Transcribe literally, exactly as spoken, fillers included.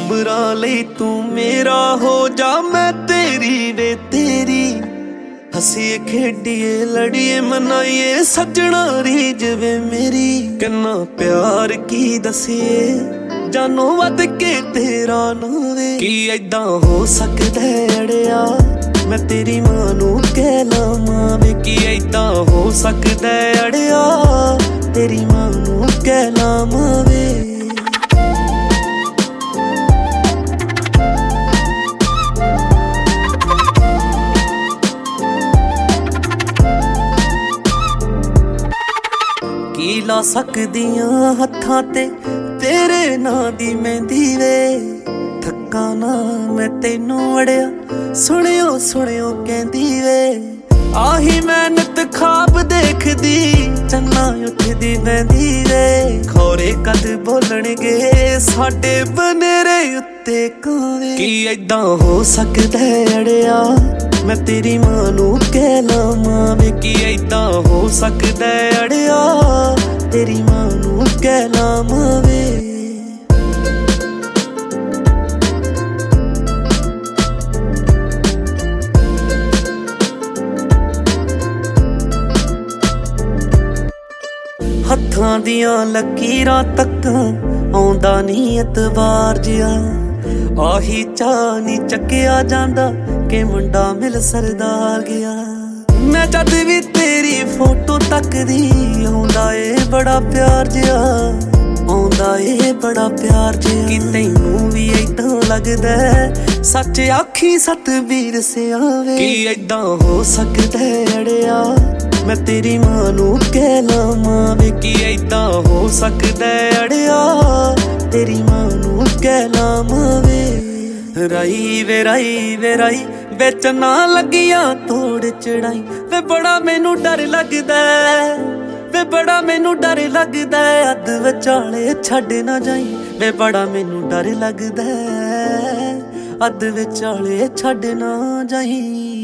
ਉਮਰਾਂ ਲਈ ਤੂੰ ਮੇਰਾ ਹੋ ਜਾ ਮੈਂ ਤੇਰੀ ਵੇ ਤੇਰੀ। ਹੱਸੀਏ ਖੇਡੀਏ ਲੜੀਏ ਮਨਾਈਏ ਸੱਜਣਾ ਰੀਝ ਵੇ ਮੇਰੀ। ਕਿੰਨਾ ਪਿਆਰ ਕੀ ਦਸੀਏ ਜਾਨੋਂ ਵੱਧ ਕੇ ਤੇਰਾ ਨਾਂ ਵੇ। ਕੀ ਏਦਾਂ ਹੋ ਸਕਦਾ ਅੜਿਆ ਮੈਂ ਤੇਰੀ ਮਾਂ ਨੂੰ ਕਹਿ ਲਾਵਾਂ ਵੇ। ਕੀ ਏਦਾਂ ਹੋ ਸਕਦਾ ਅੜਿਆ ਤੇਰੀ ਮਾਂ ਨੂੰ ਕਹਿ ਲਾਵਾਂ ਵੇ। ਕੀ ਲਾ ਸਕਦੀਆਂ ਹੱਥਾਂ ਤੇ ਤੇਰੇ ਨਾਂ ਦੀ ਮਹਿੰਦੀ ਵੇ। ਥੱਕਾਂ ਨਾ ਮੈਂ ਤੈਨੂੰ ਅੜਿਆ ਸੁਣਿਓ ਸੁਣਿਓ ਕਹਿੰਦੀ ਵੇ। ਆਹੀ ਮਿਹਨਤ ਖਾਬ ਦੇਖਦੀ ਚੰਨਾ ਉੱਠਦੀ ਬਹਿੰਦੀ ਵੇ। ਖੌਰੇ ਕਦ ਬੋਲਣਗੇ ਸਾਡੇ ਬਨੇਰੇ ਉੱਤੇ ਕਾਵੇ। ਕੀ ਏਦਾਂ ਹੋ ਸਕਦਾ ਅੜਿਆ ਮੈਂ ਤੇਰੀ ਮਾਂ ਨੂੰ ਕਹਿ ਲਾਵਾਂ ਵੇ। ਕੀ ਏਦਾਂ ਹੋ ਸਕਦਾ ਅੜਿਆ ਤੇਰੀ ਮਾਂ ਨੂੰ ਕਹਿ ਲਾਵਾਂ ਵੇ। ਹੱਥਾਂ ਦੀਆਂ ਲਕੀਰਾਂ ਤੱਕ ਆਉਂਦਾ ਨੀ ਐਤਵਾਰ ਜਿਹਾ। ਆਹੀ ਚਾਹ ਨੀ ਚੱਕਿਆ ਜਾਂਦਾ ਕਿ ਮੁੰਡਾ ਮਿਲ ਸਰਦਾਰ ਗਿਆ। ਮੈਂ ਜਦ ਵੀ ਤੇਰੀ ਫੋਟੋ ਤੱਕਦੀ ਆਉਂਦਾ ਏ ਬੜਾ ਪਿਆਰ ਜਿਹਾ। ਆਉਂਦਾ ਏ ਬੜਾ ਪਿਆਰ ਜਿਹਾ। ਕਿ ਤੈਨੂੰ ਵੀ ਏਦਾਂ ਲੱਗਦਾ ਸੱਚ ਆਖੀ ਸਤਬੀਰ ਸਿਆਵੇ। ਕੀ ਏਦਾਂ ਹੋ ਸਕਦਾ ਅੜਿਆ ਮੈਂ ਤੇਰੀ ਮਾਂ ਨੂੰ ਕਹਿ ਲਾਵਾਂ ਵੇ। ਕੀ ਏਦਾਂ ਹੋ ਸਕਦਾ ਅੜਿਆ ਤੇਰੀ ਮਾਂ ਨੂੰ ਕਹਿ ਲਾਵਾਂ ਵੇ। ਰਾਈ ਵੇ ਰਾਈ ਵੇ ਰਾਈ ਵਿੱਚ ਨਾ ਲੱਗੀਆਂ ਤੋੜ ਚੜਾਈ ਵੇ। ਬੜਾ ਮੈਨੂੰ ਡਰ ਲੱਗਦਾ ਵੇ ਬੜਾ ਮੈਨੂੰ ਡਰ ਲੱਗਦਾ ਅੱਧ ਵਿਚਾਲੇ ਛੱਡ ਨਾ ਜਾਈ ਵੇ। ਬੜਾ ਮੈਨੂੰ ਡਰ ਲੱਗਦਾ ਅੱਧ ਵਿਚਾਲੇ ਛੱਡ ਨਾ ਜਾਈ।